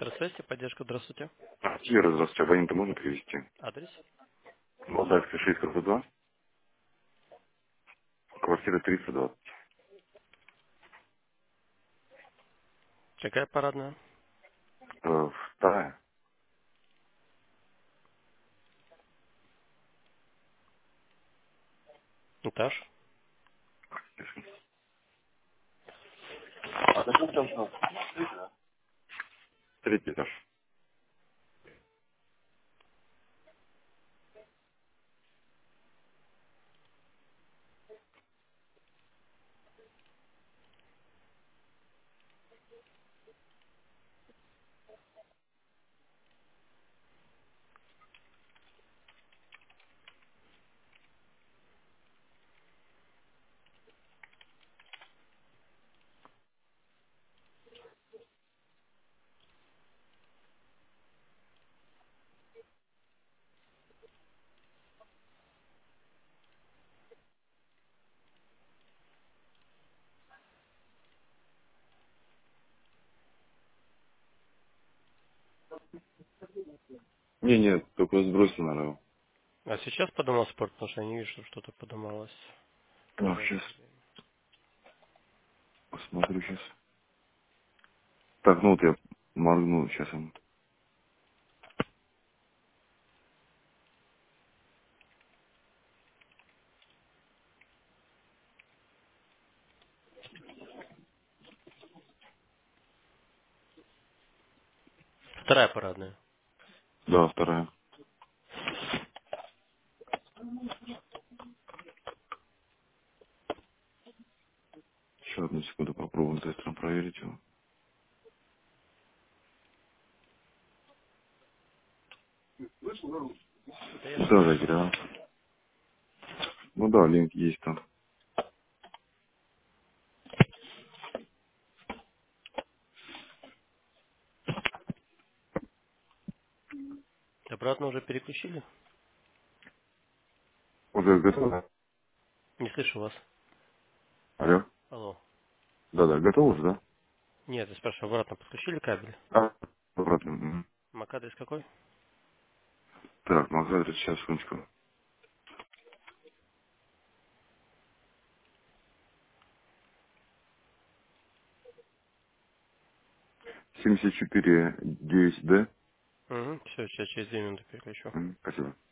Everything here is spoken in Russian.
Здравствуйте, поддержка, здравствуйте. Вера, здравствуйте. Абонента можно привезти? Адрес? Молдавская 6 квартира 320. Какая парадная? Вторая. Этаж? А зачем там что? Третий этаж. Не, нет, только сбросил, наверное. А сейчас подумал спорт, потому что я не вижу, что что-то подумалось Ну, за сейчас это время. посмотрю сейчас. Так, ну вот я моргну сейчас. Вторая парадная. Да, вторая. Еще одну секунду попробуем тестом проверить его. Да я Да, слышу. затерял. Ну да, линк есть там. Обратно уже переключили? Уже готово? Не слышу вас. Алло? Алло. Да-да, готово уже, да? Нет, я спрашиваю, обратно подключили кабель? Да. Обратно. Мгм. MAC-адрес какой? Так, могу адрес сейчас, секундочку. 74 9D. Угу, все, сейчас через 2 минуты переключу. Спасибо.